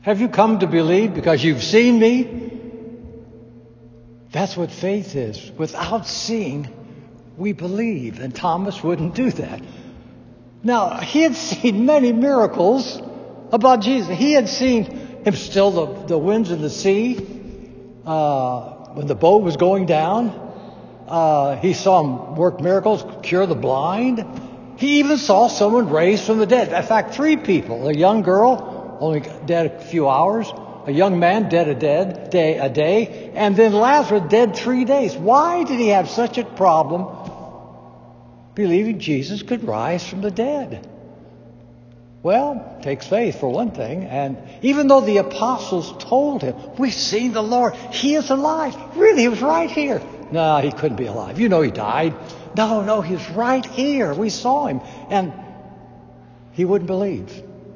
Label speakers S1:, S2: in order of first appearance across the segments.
S1: Have you come to believe because you've seen me? That's what faith is. Without seeing, we believe. And Thomas wouldn't do that. Now, he had seen many miracles about Jesus. He had seen him still the winds of the sea when the boat was going down. He saw him work miracles, cure the blind. He even saw someone raised from the dead. In fact, 3 people. A young girl, only dead a few hours. A young man, dead a day. And then Lazarus, dead 3 days. Why did he have such a problem believing Jesus could rise from the dead? Well, it takes faith for one thing. And even though the apostles told him, we've seen the Lord, he is alive. Really, he was right here. No, he couldn't be alive. You know he died. No, he's right here. We saw him. And he wouldn't believe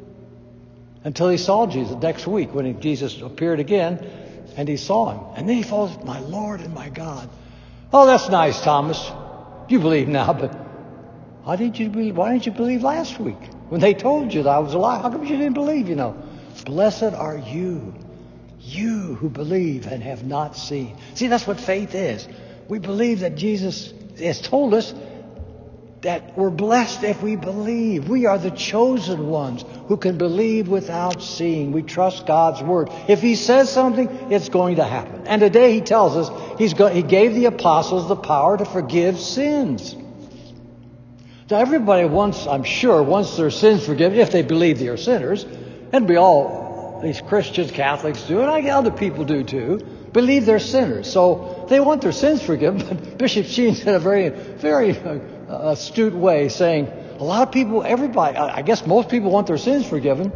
S1: until he saw Jesus next week when Jesus appeared again and he saw him. And then he falls, my Lord and my God. Oh, that's nice, Thomas. You believe now, but why didn't you believe last week when they told you that I was alive? How come you didn't believe, Blessed are you who believe and have not seen. See, that's what faith is. We believe that Jesus has told us that we're blessed if we believe. We are the chosen ones who can believe without seeing. We trust God's word. If he says something, it's going to happen. And today he tells us he gave the apostles the power to forgive sins. Now everybody wants their sins forgiven if they believe they are sinners. And these Christians, Catholics do, and other people do too, believe they're sinners. So they want their sins forgiven. But Bishop Sheen said a very, very astute way, saying a lot of people, I guess most people want their sins forgiven,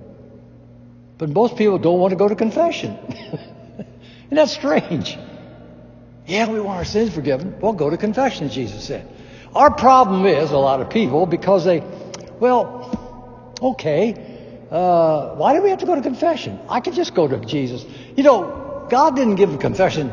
S1: but most people don't want to go to confession. Isn't that strange? Yeah, we want our sins forgiven. Well, go to confession, Jesus said. Our problem is a lot of people because why do we have to go to confession? I could just go to Jesus. God didn't give the confession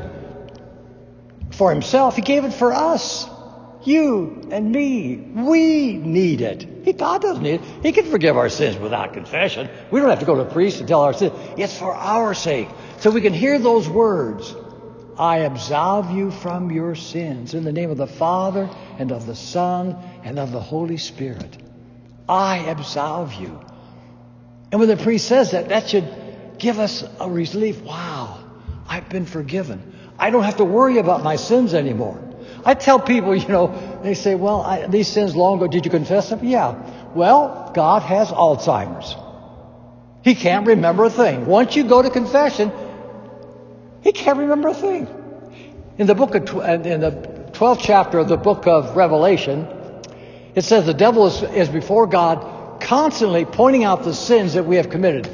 S1: for himself. He gave it for us. You and me. We need it. God doesn't need it. He can forgive our sins without confession. We don't have to go to a priest and tell our sins. It's for our sake. So we can hear those words. I absolve you from your sins in the name of the Father and of the Son and of the Holy Spirit. I absolve you. And when the priest says that should give us a relief. Wow, I've been forgiven. I don't have to worry about my sins anymore. I tell people, they say, these sins long ago, did you confess them? Yeah. Well, God has Alzheimer's. He can't remember a thing. Once you go to confession, he can't remember a thing. In the 12th chapter of the book of Revelation, it says the devil is before God, constantly pointing out the sins that we have committed.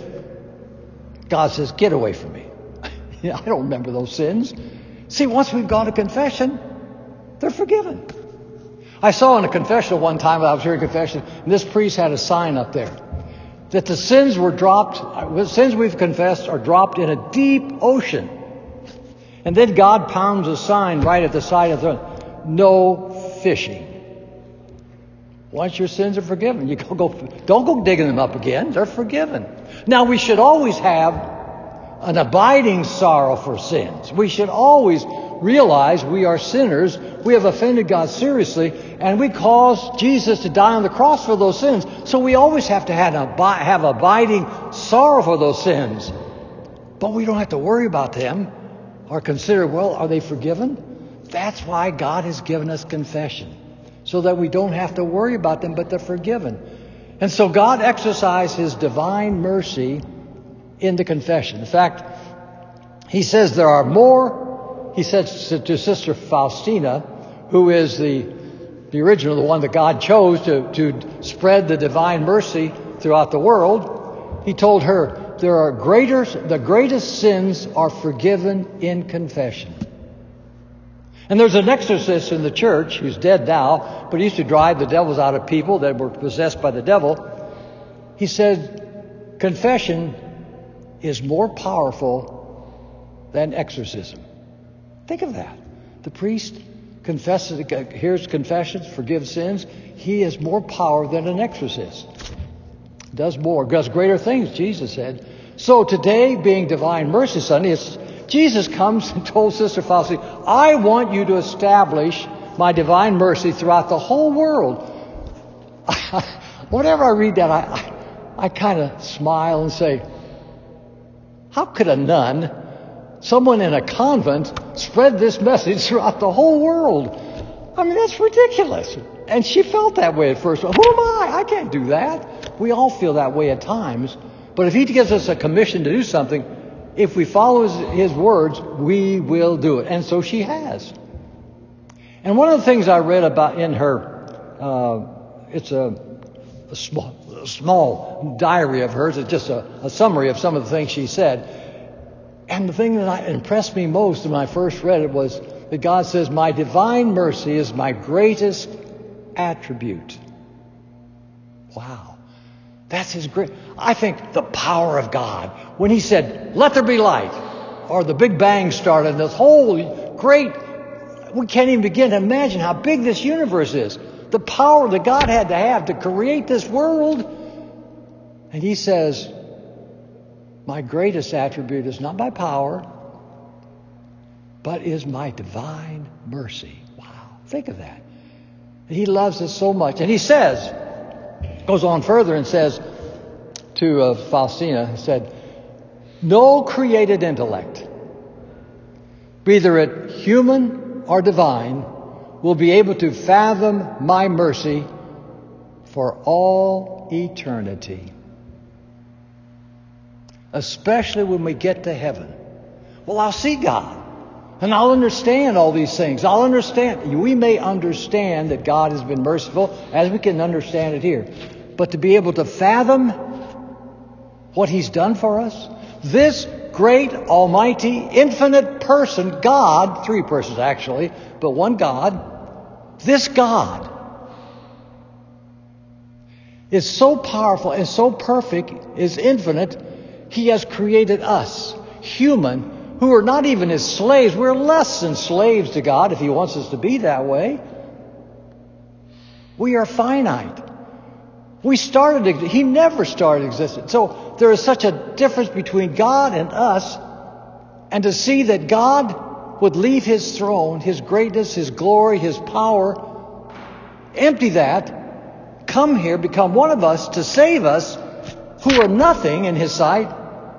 S1: God says, get away from me. I don't remember those sins. See, once we've gone to confession, they're forgiven. I saw in a confessional one time, I was hearing confession, and this priest had a sign up there that the sins we've confessed are dropped in a deep ocean. And then God pounds a sign right at the side of the no fishing. Once your sins are forgiven, don't go digging them up again. They're forgiven. Now, we should always have an abiding sorrow for sins. We should always realize we are sinners. We have offended God seriously, and we caused Jesus to die on the cross for those sins. So we always have to have abiding sorrow for those sins. But we don't have to worry about them or consider, are they forgiven? That's why God has given us confession, so that we don't have to worry about them, but they're forgiven. And so God exercised his divine mercy in the confession. In fact, he says there are more. He says to Sister Faustina, who is the original, the one that God chose to spread the divine mercy throughout the world, he told her, the greatest sins are forgiven in confession. And there's an exorcist in the church who's dead now, but he used to drive the devils out of people that were possessed by the devil. He said, confession is more powerful than exorcism. Think of that. The priest confesses, hears confessions, forgives sins. He has more power than an exorcist. Does more, does greater things, Jesus said. So today, being Divine Mercy Sunday, Jesus comes and told Sister Faustina, I want you to establish my divine mercy throughout the whole world. Whenever I read that, I kind of smile and say, how could a nun, someone in a convent, spread this message throughout the whole world? I mean, that's ridiculous. And she felt that way at first. Who am I? I can't do that. We all feel that way at times. But if he gives us a commission to do something, if we follow his words, we will do it. And so she has. And one of the things I read about in her, it's a small diary of hers. It's just a summary of some of the things she said. And the thing that impressed me most when I first read it was that God says, my divine mercy is my greatest attribute. Wow. That's his great. I think the power of God. When he said, let there be light, or the Big Bang started, this whole great, we can't even begin to imagine how big this universe is. The power that God had to have to create this world. And he says, my greatest attribute is not my power, but is my divine mercy. Wow, think of that. He loves us so much. And he says, goes on further and says to Faustina, he said, no created intellect, whether it human or divine, will be able to fathom my mercy for all eternity. Especially when we get to heaven. Well, I'll see God. And I'll understand all these things. I'll understand. We may understand that God has been merciful as we can understand it here. But to be able to fathom what he's done for us, this great, almighty, infinite person, God, three persons actually, but one God, this God is so powerful and so perfect, is infinite. He has created us, human, who are not even his slaves. We're less than slaves to God if he wants us to be that way. We are finite. He never started existing. So there is such a difference between God and us. And to see that God would leave his throne, his greatness, his glory, his power, empty that, come here, become one of us to save us who are nothing in his sight,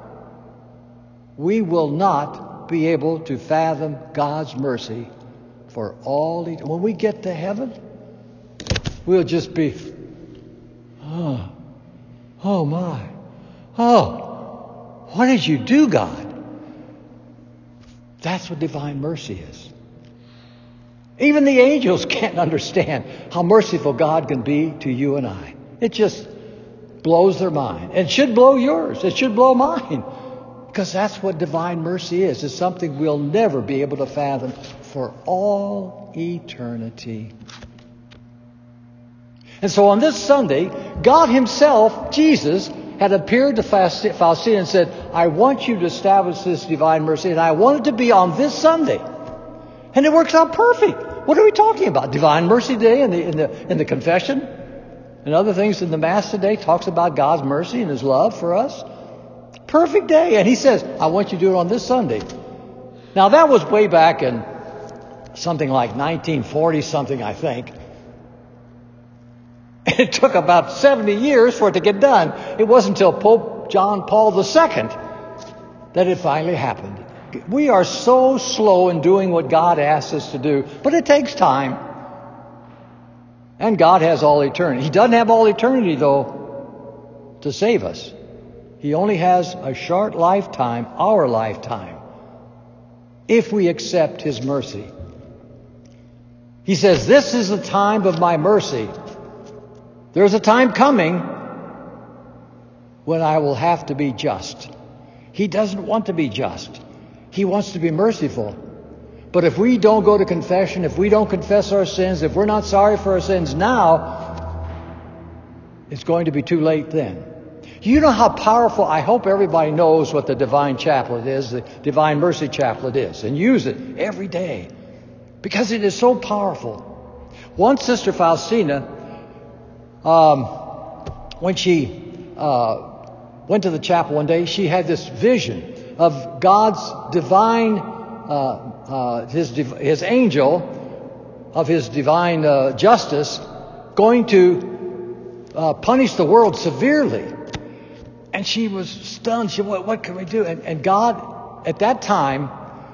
S1: we will not be able to fathom God's mercy for all eternity. When we get to heaven, we'll just be, oh my, what did you do, God? That's what divine mercy is. Even the angels can't understand how merciful God can be to you and I. It just blows their mind. It should blow yours. It should blow mine. Because that's what divine mercy is. It's something we'll never be able to fathom for all eternity. And so on this Sunday, God himself, Jesus, had appeared to Faustina and said, I want you to establish this divine mercy, and I want it to be on this Sunday. And it works out perfect. What are we talking about? Divine Mercy Day in the confession and other things in the Mass today talks about God's mercy and his love for us. Perfect day. And he says, I want you to do it on this Sunday. Now that was way back in something like 1940 something, I think. It took about 70 years for it to get done. It wasn't until Pope John Paul II that it finally happened. We are so slow in doing what God asks us to do, but it takes time. And God has all eternity. He doesn't have all eternity, though, to save us. He only has a short lifetime, our lifetime, if we accept his mercy. He says, this is the time of my mercy. There's a time coming when I will have to be just. He doesn't want to be just. He wants to be merciful. But if we don't go to confession, if we don't confess our sins, if we're not sorry for our sins now, it's going to be too late then. You know how powerful, I hope everybody knows what the Divine Chaplet is, the Divine Mercy Chaplet is, and use it every day because it is so powerful. Once Sister Faustina, when she went to the chapel one day, she had this vision of God's divine, his angel of his divine justice going to punish the world severely. And she was stunned. She said, what can we do? And God, at that time,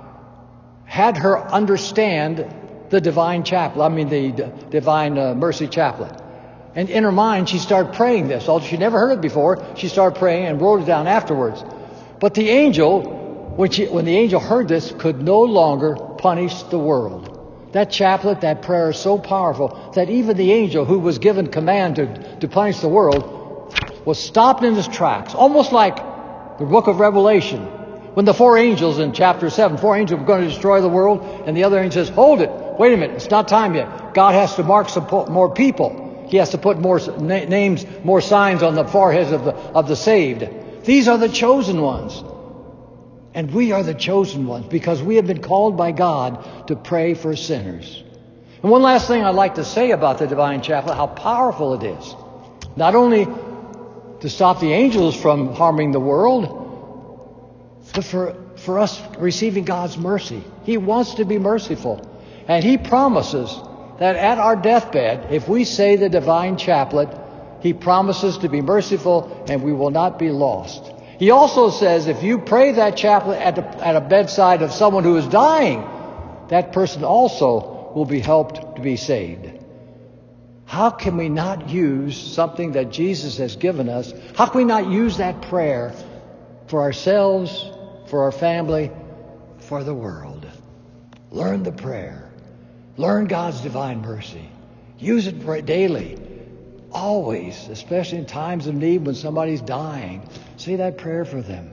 S1: had her understand the divine chaplet. I mean, the divine mercy chaplet. And in her mind, she started praying this. Although she never heard it before, she started praying and wrote it down afterwards. But the angel, when the angel heard this, could no longer punish the world. That chaplet, that prayer is so powerful that even the angel who was given command to punish the world was stopped in his tracks, almost like the book of Revelation, when the four angels in chapter 7, four angels were going to destroy the world, and the other angel says, hold it, wait a minute, it's not time yet. God has to mark some more people. He has to put more names, more signs on the foreheads of the saved. These are the chosen ones. And we are the chosen ones because we have been called by God to pray for sinners. And one last thing I'd like to say about the divine chaplet, how powerful it is. Not only to stop the angels from harming the world, but for us receiving God's mercy. He wants to be merciful. And He promises that at our deathbed, if we say the divine chaplet, He promises to be merciful and we will not be lost. He also says if you pray that chaplet at a bedside of someone who is dying, that person also will be helped to be saved. How can we not use something that Jesus has given us? How can we not use that prayer for ourselves, for our family, for the world? Learn the prayer. Learn God's divine mercy. Use it daily. Always, especially in times of need when somebody's dying. Say that prayer for them.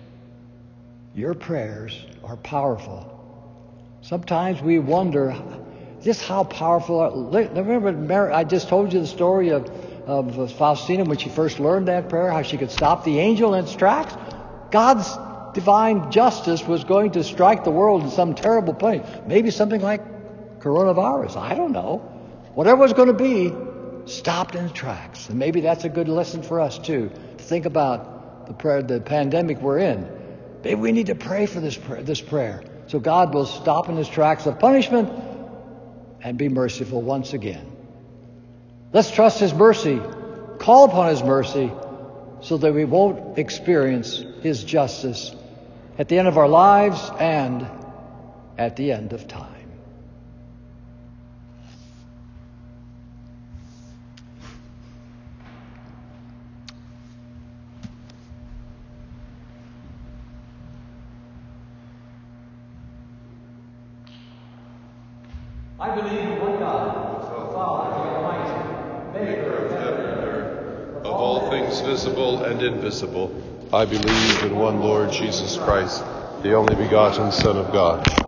S1: Your prayers are powerful. Sometimes we wonder just how powerful. Remember, I just told you the story of Faustina when she first learned that prayer, how she could stop the angel in its tracks. God's divine justice was going to strike the world in some terrible place. Maybe something like coronavirus. I don't know. Whatever it was going to be, stopped in its tracks. And maybe that's a good lesson for us too, to think about the pandemic we're in. Maybe we need to pray for this prayer so God will stop in His tracks of punishment and be merciful once again. Let's trust His mercy, call upon His mercy, so that we won't experience His justice at the end of our lives and at the end of time. I believe in one God, the Father, the Almighty, maker of heaven and earth,
S2: of all things visible and invisible. I believe in one Lord Jesus Christ, the only begotten Son of God,